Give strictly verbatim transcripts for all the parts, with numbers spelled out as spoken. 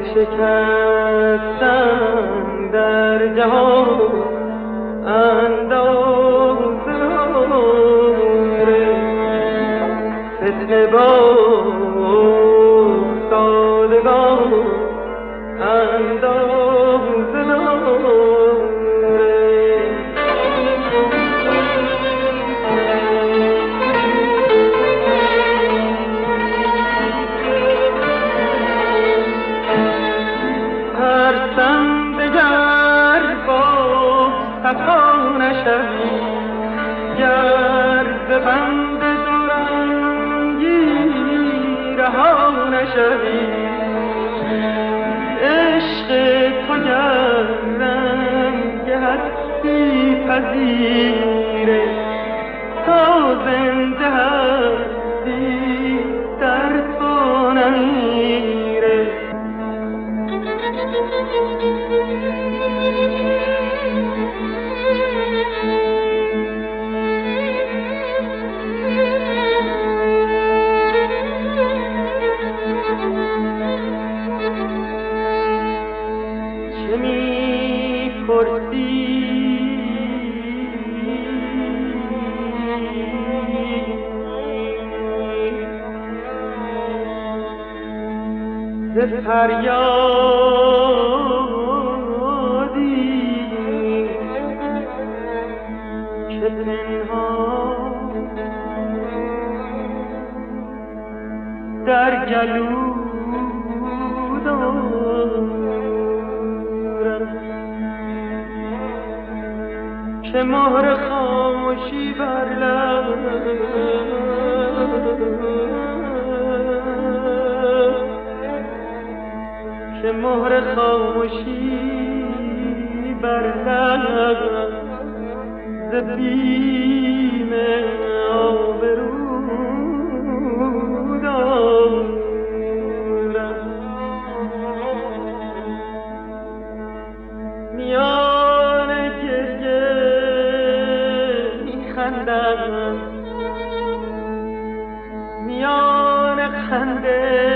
شکستن در جهان اندازه فتنه با سادگان اندازه خطا نشوی گر ز بند دورنگی رها نشوی عشق تو گر رنگ هستی پذیره تا زنده هستی در تو نمیره فریادی که پنهان در گلو دارم که مهر خاموشی بر لب که مهر خاموشی بر لب ز بیم آبرو دارم میان گریه میخندم میان خنده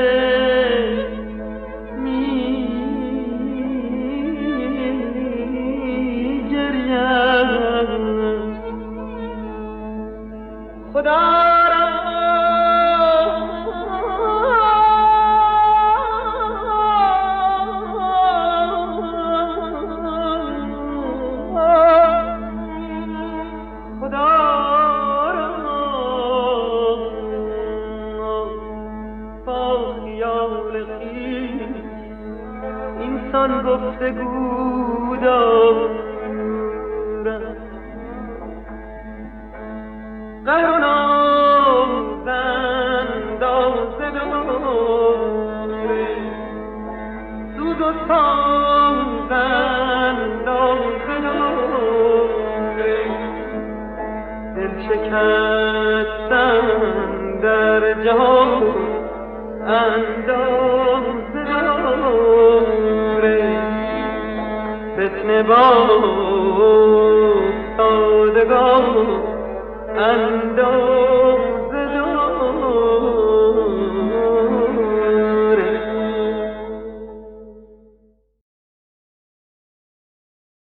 اینسان گفتگو دارم قهر و ناز اندازه داره سوز و ساز اندازه داره دل شکستن در جهان اندازه داره فتنه با سادگان اندازه